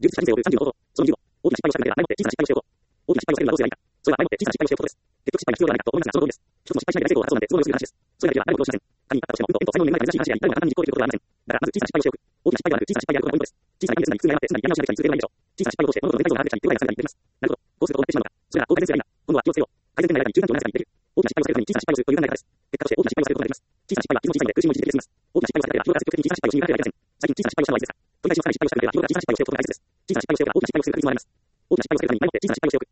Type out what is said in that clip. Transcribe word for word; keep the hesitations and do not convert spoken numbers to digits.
術者人生を送るさんじゅうの方法。そのにじゅうご、大きな失敗をしたくなければ前もって小さな失敗をしておこう。大きな失敗をされるのはどうすればいいか。それは前もって小さな失敗をしておくことです。結局失敗が必要ではないかと思いますが、その通りです。一つの失敗しないで大成功を果たそうなんて都合の良すぎる話です。それだけでは誰も苦労しません。仮にあったとしても、運と運と才能の恵まれた珍しい話や誰も簡単に実行できることはありません。だからまず小さな失敗をしておく。大きな失敗ではなく小さな失敗であることがポイントです。小さな一歩です。常に普通に謝って常にやり直しなければ続けられないでしょう。小さな失敗を通して物事の全体像が現れたり手応えがつかめたりできます。なるほど。こうするとどうなってしまうのか。それは当然ですが今、今度は気をつけよう。改善点がない中間値を何かにできる。大きな失敗をするために小さな失敗をするという考え方です。結果として大きな失敗をすることができます。小さな失敗は傷も小さいので苦しみも一時的で済みます。大きな失敗をされたければ日頃から積極的に小さな失敗をしに行かなければいけません。最近小さな失敗をしたのはいつですか。取り返しをつかない失敗をしたければ日頃から小さな失敗をしておくことが大切です。小さな失敗をしておくから大きな失敗をする確率も上がります。大きな失敗をするために前もって小さな失敗をしておく。